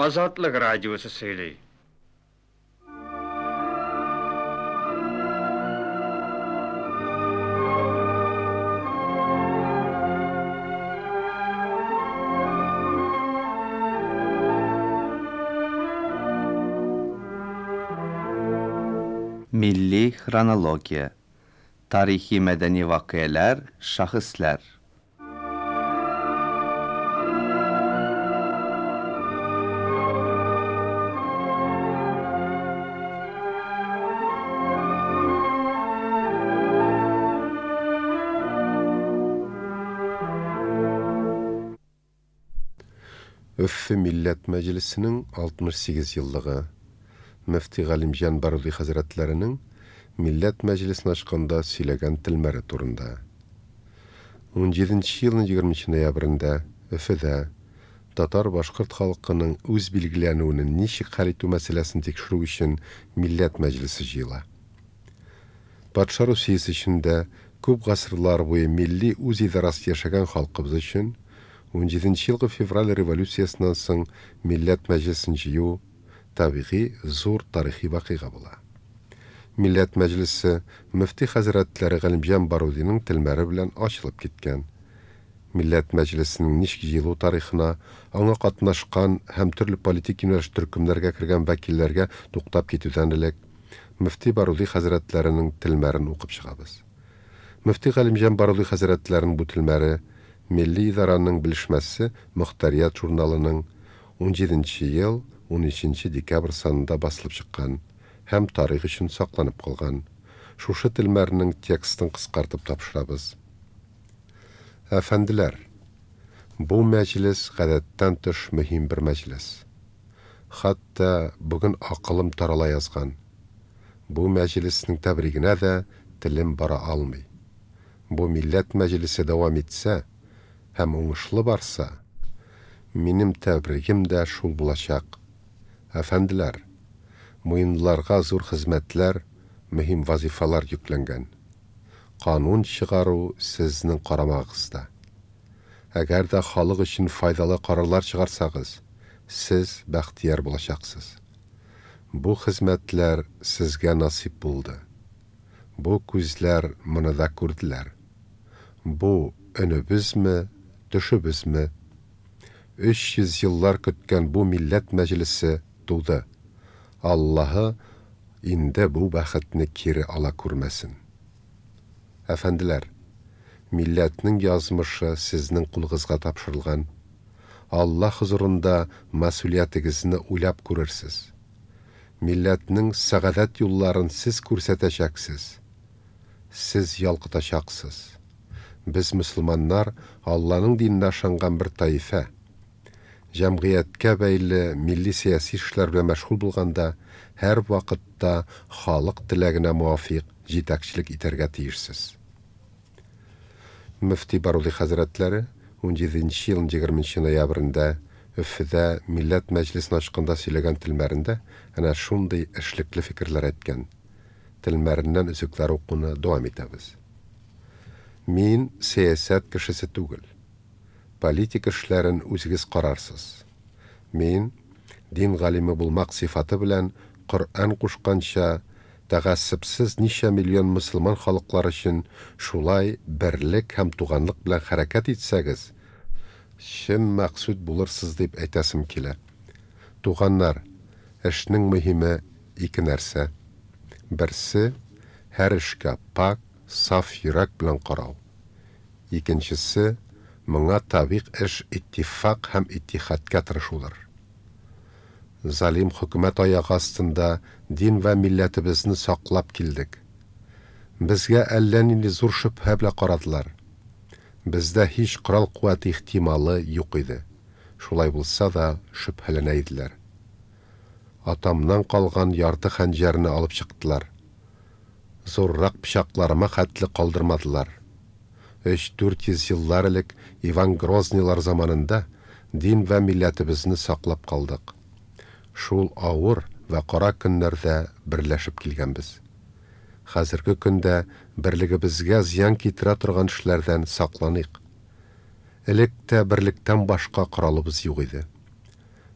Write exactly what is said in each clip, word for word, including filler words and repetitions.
Azadlık Radyosu söyley. Milli Xronologiya. Tarihi medeni vakiyeler, şahıslar. Öffü Millet Meclisi'nin altmış sekiz yıllığı, Müfti Galimjan Barudi Hazretlerinin Millet Meclisi'ni açkanda söylegen tilmeri turunda. on yedinci yılın yigirmanchi noyabrında Öfü'de Tatar Başkırt halkının öz bilgilenüünün nişi kalitu meselesini tekşürü için Millet Meclisi jıyla. Batşa Rusiyası içinde köp gasırlar boyu milli öz idarası yaşagan halkımız için on yedinci yılғы fevral revolüsiyasından soň Millet Meclisi'ni jıyu tabiği zor tarihi vakiga bola. Millet Meclisi Müfti Hazretleri Galimjan Barudi'nin tilmeri bilen açılıp gitken. Millet Meclisi'nin nişki jıyu tarihina ona katnaşkan hem türlü politik yöneliş türkümlerge kirgen vekillerge toktap ketüden elek Müfti Barudi Hazretlerinin tilmerini okup çıkabız. Müfti Galimjan Barudi Hazretlerinin bu tilmeri Milli İdaranın bilişmesi Muhtariyat jurnalının on yedinci yıl on üçüncü dekabr sanında basılıp çıkan hem tarih için saklanıp kalgan şuşu tilmerinin tekstin kıskartıp tapşırabız. Efendiler, bu meclis gadetten tış mühim bir meclis. Hatta bugün akılım tarala yazgan. Bu meclisinin tebrigine de tilim bara almay. Bu millet meclisi devam etse, hem oňuşly barsa, minim tebrigim de şul bulaşak. Efendiler, moyunlarga zor hizmetler, mühim vazifalar yüklengen. Kanun çıgaru sizning qaramağızda. Eger de halyk için faydalı kararlar çıgarsagız, siz baxtiyar bulaşaksız. Bu hizmetler sizge nasip buldu. Bu küzler muny da gördüler. Bu önübüzmü, düşübüzmü? üç yüz yıllar kütken bu millet meclisi tuğdu. Allah'ı inde bu baxetini kiri ala kurmesin. Efendiler, milletinin yazmışı siznin kulğızga tapşırılgan. Allah huzurunda mesuliyetinizni uylap görürsüz. Milletinin saadet yollarını siz көрсәтәчәксез. Siz yalqıtaşaksız. Biz Müslümanlar Allah'ın dinine aşangan bir taife. Cemiyetke beyli milli siyasi işler bilen meşgul bulganda her vakitte halk dilegine muvafik jitakçilik iterge tiyirsiz. Müfti Barudi Hazretleri on yedinci yılın yigirmanchi noyabrında Öfü'de Millet Meclisi'ni açkanda söylegen tilmerinde ana şunday işlikli fikirler etken. Tilmerinden üzükler okunu devam etemiz. Min siyaset kişisi tugul. Politik işlerin üzgiz kararsız. Min din galimi bulmak sıfatı bilen Kur'an kuşkança tagassıpsız nice milyon Müslüman halklar için şulay birlik hem tuganlık bilen hareket etsegiz, şim maksud bulursuz deyip etesim kile. Tuganlar, işinin mühimi iki nerse. Birsi, her işke pak, saf yürek bilen qaraw. İkincisi, muňa tabiq iş ittifak hem ittihatga tırışulur. Zalim hükümet ayağı astında din ve milletimizni saklap kildik. Bizge ellenini zor şüphe bile qaradılar. Bizde hiç kural kuvveti ihtimalı yok idi. Şulay bulsa da şüpheleneydiler. Atamdan kalgan yartı hancerini alıp çıktılar. Zorrak pişaklarıma hatli kaldırmadılar. üç dört yüz yıllar ilik Ivan Groznylar zamanında din ve milletimizni saklap kaldık. Şul ağır ve qara günlerde birleşip kilgenbiz. Hazırkı günde birligibizge ziyan kitire turgan işlerden saklanık. Elikte birlikten başka kuralımız yok idi.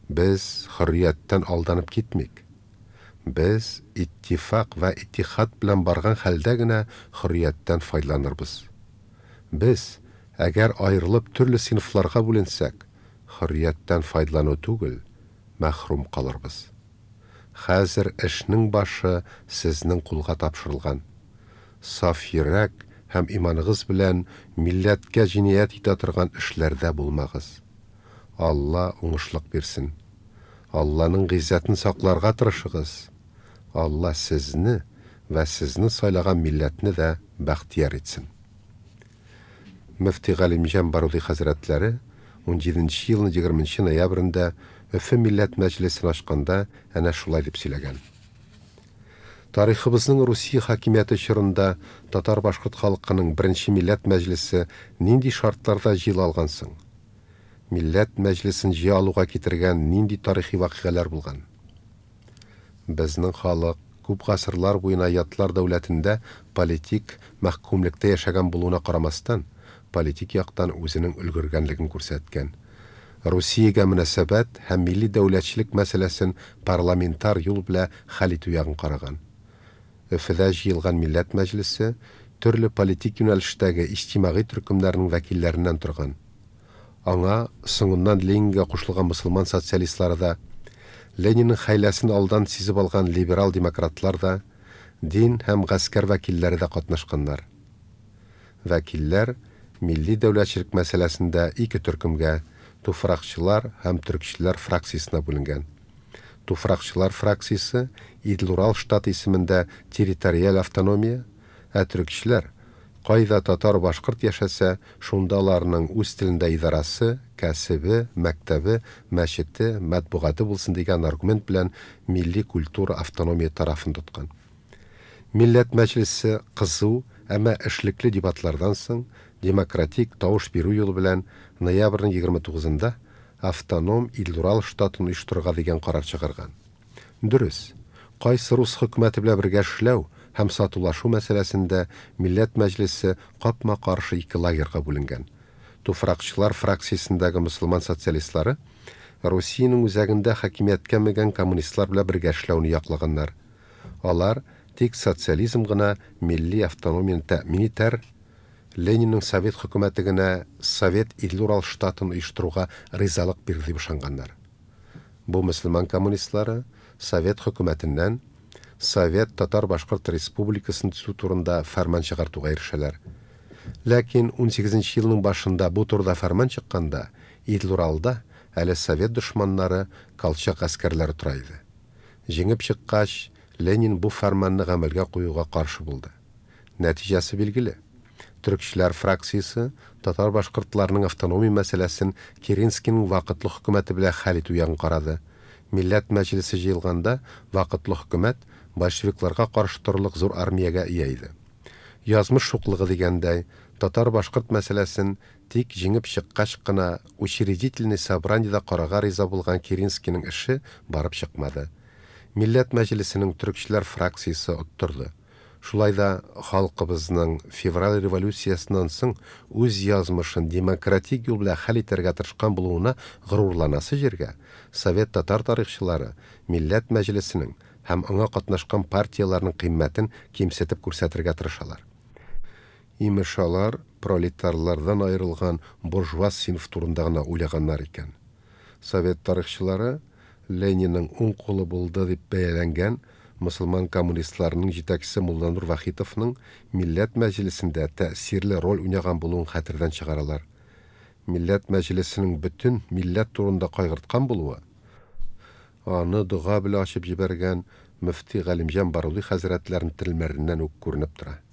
Без хөррияттән алданып китмик. Без иттифак ва иттихад белән барган хәлдә генә хөррияттән файдаланырбыз. Без, әгәр аерылып төрле сыйныфларга бүленсәк, хөррияттән файдалану түгел, мәхрүм калырбыз. Хәзер эшнең башы сезнең кулга тапшырылган. Саф йөрәк һәм иманыгыз белән милләткә җинаять итә торган эшләрдә булмагыз. Алла уңышлык бирсен. Алланың гыйззәтен сакларга тырышыгыз. Алла сезне ва сезне сайлаган милләтне дә бәхтияр итсен. Мөфти Галимҗан Баруди хәзрәтләре он җиденче елның егерменче ноябрендә Өфе милләт мәҗлесен ачканда әнә шулай дип сөйләгән. Тарихыбызның Русия хакимияте чорында татар-башкорт халкының беренче милләт мәҗлесе нинди шартларда җыела алган соң? Милләт мәҗлесен җыя алуга китергән нинди тарихи вакыйгалар булган? Безнең халык күп гасырлар буена ятлар дәүләтендә политик мәхкүмлектә яшәгән булуына карамастан, политик яктан үзенең өлгергәнлеген күрсәткән. Русиягә мөнәсәбәт һәм милли дәүләтчелек мәсьәләсен парламентар юл белән хәл итү ягын караган. Өфедә җыелган милләт мәҗлесе төрле политик юнәлештәге иҗтимагый төркемнәрнең вәкилләреннән торган. Аңа соңыннан Ленинга кушылган мөселман социалистлары да, Ленинның хәйләсен алдан сизеп алган либерал демократлар да, дин һәм гаскәр вәкилләре дә катнашканнар. Вәкилләр милли дәүләтчелек мәсьәләсендә ике төркемгә, туфракчылар һәм төркчеләр фракциясенә бүленгән. Туфракчылар фракциясе Идел-Урал штаты исемендә территориаль автономия, ә төркчеләр кайда татар-башкорт яшәсә, шунда аларның үз телендә идарасы, кәсебе, мәктәбе, мәчете, матбугаты булсын дигән аргумент белән милли культура автономия тарафын тоткан. Милләт мәҗлесе кызу, әмма эшлекле дебатлардан соң демократик тавыш бирү юлы белән ноябрьнең егерме тугызында автоном Идел-Урал штатын оештырырга дигән карар чыгарган. Дөрес, кайсы рус хөкүмәте белән бергә эшләү һәм сатулашу мәсьәләсендә милләт мәҗлесе капма-каршы ике лагерьга бүленгән. Туфракчылар фракциясендәге мөселман социалистлары Русиянең үзәгендә хакимияткә мегән коммунистлар белән бергә эшләүне яклаганнар. Алар тик социализм гына милли автономияны тәэмин итәр, Ленинның совет хөкүмәте генә Совет Идел-Урал штатын оештыруга ризалык бирде дип ышанганнар. Бу мөселман коммунистлары Совет хөкүмәтеннән Совет Татар-Башкорт Республикасын төзү турында фәрман чыгартуга ирешәләр. Ләкин он сигезенче елның башында бу турыда фәрман чыкканда, Идел-Уралда әле Совет дошманнары Колчак гаскәрләре тора иде. Җиңеп чыккач, Ленин бу фәрманны гамәлгә куюга каршы булды. Нәтиҗәсе билгеле. Төркчеләр фракциясе татар-башкортларның автономия мәсьәләсен Керенскийның вакытлы хөкүмәте белән хәл итү ягын карады. Милләт мәҗлесе җыелганда вакытлы хөкүмәт большевикларга каршы торырлык зур армиягә ия иде. Язмыш шуклыгы дигәндәй, татар-башкорт мәсьәләсен тик җиңеп чыккач кына учредительный собраниедә карарга риза булган Керенскийның эше барып чыкмады. Милләт мәҗлесенең төркчеләр фракциясе оттырды. Шулай да халкыбызның февраль революциясыннан соң үз язмышын демократик юл белән хәл итәргә тырышкан булуына горурланасы җиргә Совет татар тарихчылары милләт мәҗлесенең һәм аңа катнашкан партияларның кыйммәтен кимсетеп күрсәтергә тырышалар. Имеш алар пролетарлардан аерылган буржуаз сыйныф турында гына уйлаганнар икән. Совет тарихчылары Ленинның уң кулы булды дип бәяләнгән мөселман коммунистларның җитәкчесе Мулла Нур Вахитовның милләт мәҗлесендә тәэсирле роль уйнаган булуын хәтердән чыгаралар. Милләт мәҗлесенең бөтен милләт турында кайгырткан булуы, аны дуга белән ачып җибәргән мөфти Галимҗан Баруди хәзрәтләренең телмәреннән үк күренеп тора.